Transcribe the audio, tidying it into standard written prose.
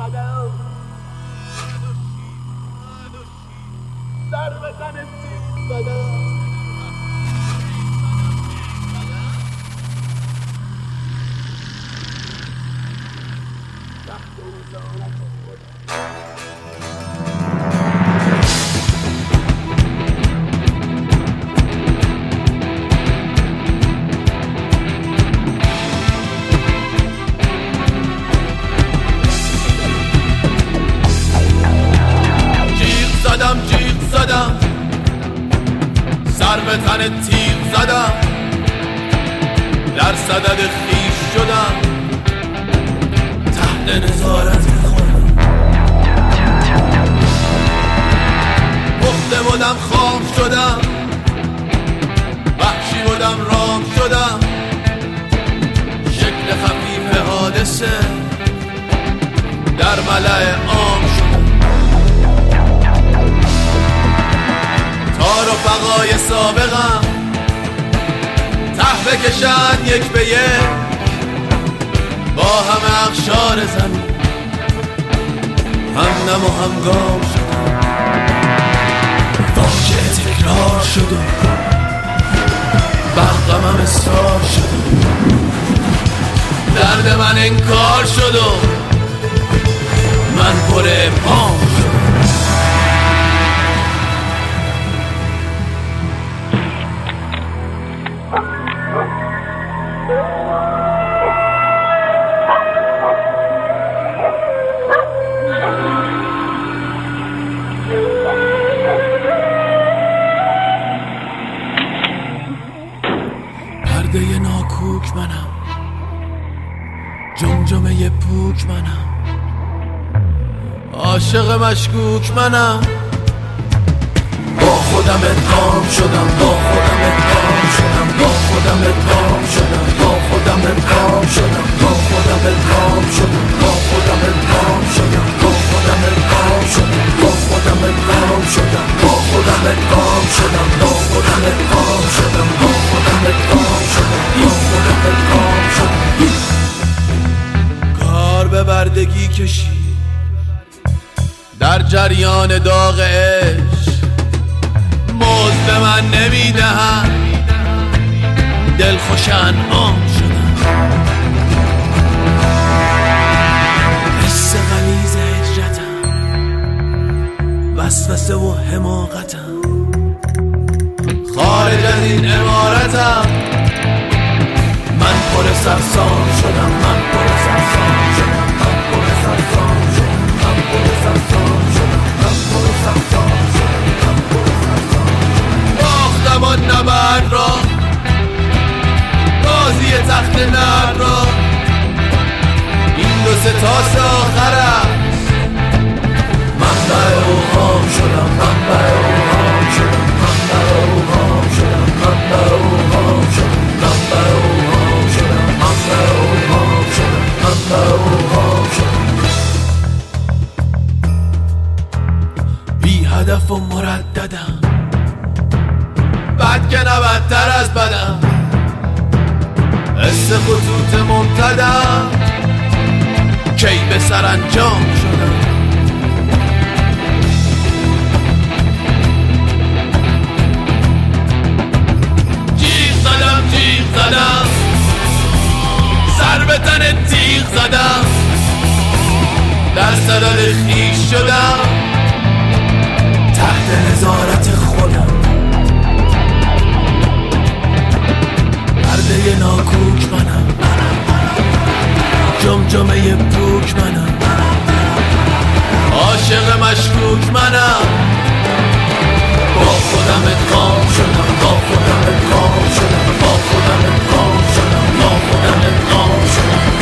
زدم، سر به تن تیغ زدم. تحت نظارت جیغ زدم، سر به تن تیغ زدم، در صدد خویش شدم، تحت نظارت خودم. پخته بودم خام شدم، وحشی بودم رام شدم، شکل خفیف حادثه در ملأ عام شدم. تار و فقای سابقم ته بکشن یک به یک، با همه اقشار زمین هم نم و هم گام شدم. واقعه تکرار شد و بر غمم اصرار شد و درد من انکار شد و من پر ابهام شدم. پرده ناکوک منم، جمجمه پوک منم، عاشق مشکوک منم. با خودم ادغام شدم، با خودم ادغام شدم، با خودم ادغام شدم، با خودم ادغام شدم، با خودم ادغام شدم، با خودم ادغام شدم، با خودم ادغام شدم، با خودم ادغام شدم، با خودم ادغام شدم، با خودم ادغام شدم، با خودم ادغام شدم، با خودم ادغام شدم. کار به بردگی کشید در جریان داغ عشق، مزد به من نمیدهن، دل خوش انعام شدم. حس غلیظ هجرتم، وسوسه و حماقتم، خارج از این عمارتم، من پر سرسام شدم، من پر سرسام شدم، من پر سرسام شدم، من پر سرسام شدم، من پر سرسام شدم، من پر سرسام شدم. باختم آن نبرد را، بازی تخت نرد را، این 2 تاس آخر است. منبع اوهام شدم، منبع اوهام شدم، منبع اوهام شدم، منبع اوهام شدم، منبع اوهام شدم، منبع اوهام شدم، منبع اوهام شدم. بی هدف و مرددم، بد که نه بدتر از بدم، حس خطوط ممتدم، کی به سرانجام شدم. جیغ زدم، سر به تن تیغ زدم، در صدد خویش شدم، تحت نظارت خودم. پرده ناکوک منم، جمجمه پوک منم، عاشق مشکوک منم. با خودم ادغام شدم، با خودم ادغام شدم، با خودم ادغام شدم، با خودم ادغام شدم،